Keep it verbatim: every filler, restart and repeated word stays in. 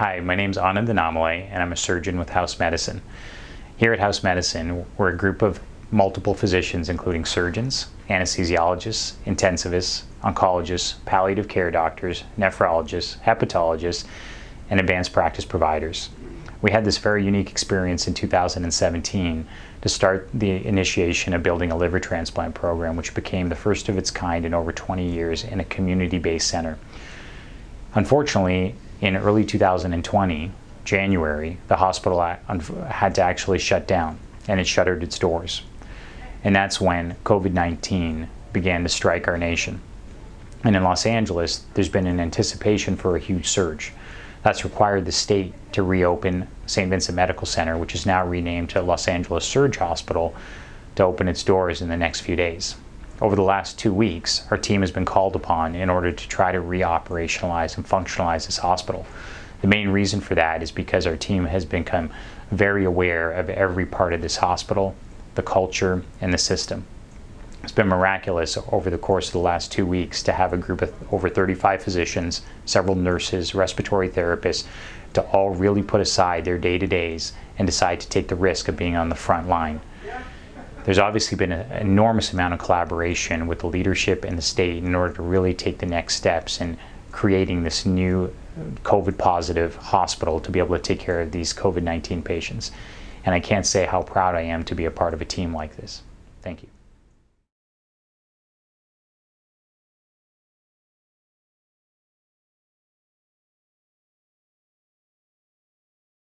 Hi, my name is Anand Annamalai, and I'm a surgeon with House Medicine. Here at House Medicine, we're a group of multiple physicians, including surgeons, anesthesiologists, intensivists, oncologists, palliative care doctors, nephrologists, hepatologists, and advanced practice providers. We had this very unique experience in two thousand seventeen to start the initiation of building a liver transplant program, which became the first of its kind in over twenty years in a community-based center. Unfortunately, in early two thousand twenty, January, the hospital had to actually shut down, and it shuttered its doors. And that's when COVID nineteen began to strike our nation. And in Los Angeles, there's been an anticipation for a huge surge. That's required the state to reopen Saint Vincent Medical Center, which is now renamed to Los Angeles Surge Hospital, to open its doors in the next few days. Over the last two weeks, our team has been called upon in order to try to re-operationalize and functionalize this hospital. The main reason for that is because our team has become very aware of every part of this hospital, the culture, and the system. It's been miraculous over the course of the last two weeks to have a group of over thirty-five physicians, several nurses, respiratory therapists, to all really put aside their day-to-days and decide to take the risk of being on the front line. There's obviously been an enormous amount of collaboration with the leadership and the state in order to really take the next steps in creating this new COVID positive hospital to be able to take care of these COVID nineteen patients. And I can't say how proud I am to be a part of a team like this. Thank you.